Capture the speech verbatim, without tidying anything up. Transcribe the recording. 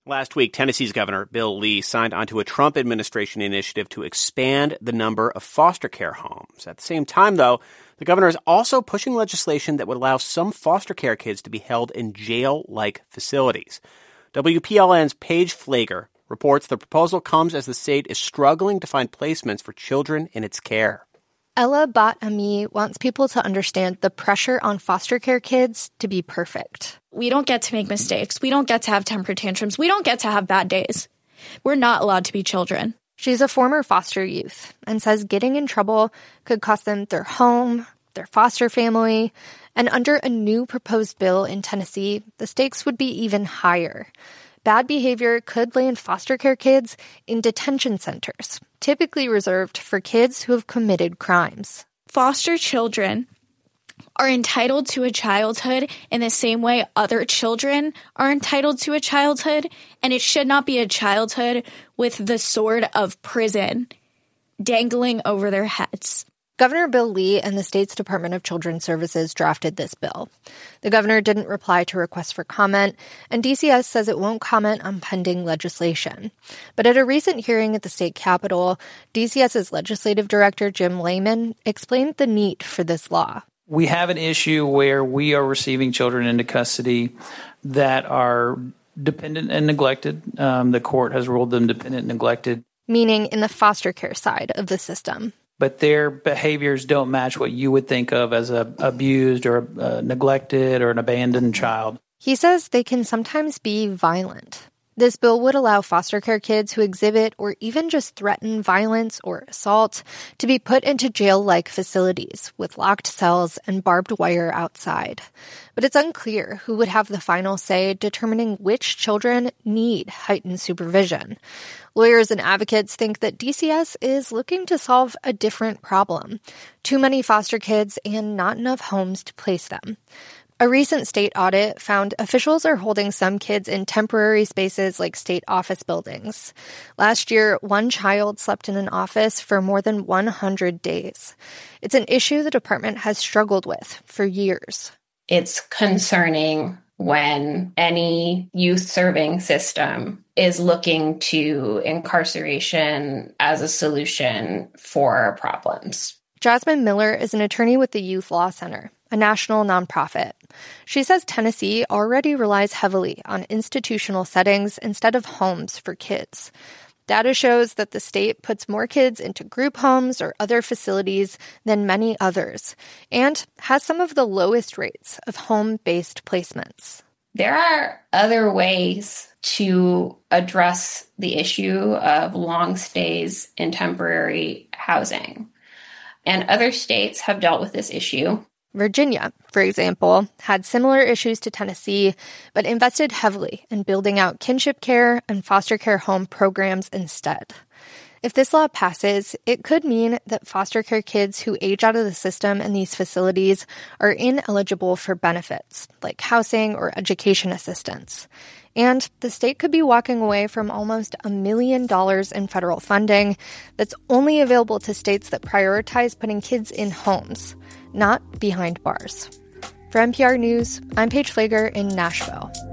Last week, Tennessee's Governor Bill Lee signed onto a Trump administration initiative to expand the number of foster care homes. At the same time, though, the governor is also pushing legislation that would allow some foster care kids to be held in jail-like facilities. W P L N's Paige Flager reports the proposal comes as the state is struggling to find placements for children in its care. Ella Bat-Ami wants people to understand the pressure on foster care kids to be perfect. We don't get to make mistakes. We don't get to have temper tantrums. We don't get to have bad days. We're not allowed to be children. She's a former foster youth and says getting in trouble could cost them their home, their foster family, and under a new proposed bill in Tennessee, the stakes would be even higher. Bad behavior could land foster care kids in detention centers, typically reserved for kids who have committed crimes. Foster children are entitled to a childhood in the same way other children are entitled to a childhood, and it should not be a childhood with the sword of prison dangling over their heads. Governor Bill Lee and the state's Department of Children's Services drafted this bill. The governor didn't reply to requests for comment, and D C S says it won't comment on pending legislation. But at a recent hearing at the state capitol, DCS's legislative director, Jim Layman, explained the need for this law. We have an issue where we are receiving children into custody that are dependent and neglected. Um, the court has ruled them dependent and neglected. Meaning in the foster care side of the system. But their behaviors don't match what you would think of as a abused or a neglected or an abandoned child. He says they can sometimes be violent. This bill would allow foster care kids who exhibit or even just threaten violence or assault to be put into jail-like facilities with locked cells and barbed wire outside. But it's unclear who would have the final say determining which children need heightened supervision. Lawyers and advocates think that D C S is looking to solve a different problem: too many foster kids and not enough homes to place them. A recent state audit found officials are holding some kids in temporary spaces like state office buildings. Last year, one child slept in an office for more than one hundred days. It's an issue the department has struggled with for years. It's concerning when any youth serving system is looking to incarceration as a solution for problems. Jasmine Miller is an attorney with the Youth Law Center, a national nonprofit. She says Tennessee already relies heavily on institutional settings instead of homes for kids. Data shows that the state puts more kids into group homes or other facilities than many others, and has some of the lowest rates of home-based placements. There are other ways to address the issue of long stays in temporary housing. And other states have dealt with this issue. Virginia, for example, had similar issues to Tennessee, but invested heavily in building out kinship care and foster care home programs instead. If this law passes, it could mean that foster care kids who age out of the system in these facilities are ineligible for benefits, like housing or education assistance. And the state could be walking away from almost a million dollars in federal funding that's only available to states that prioritize putting kids in homes, not behind bars. For N P R News, I'm Paige Flager in Nashville.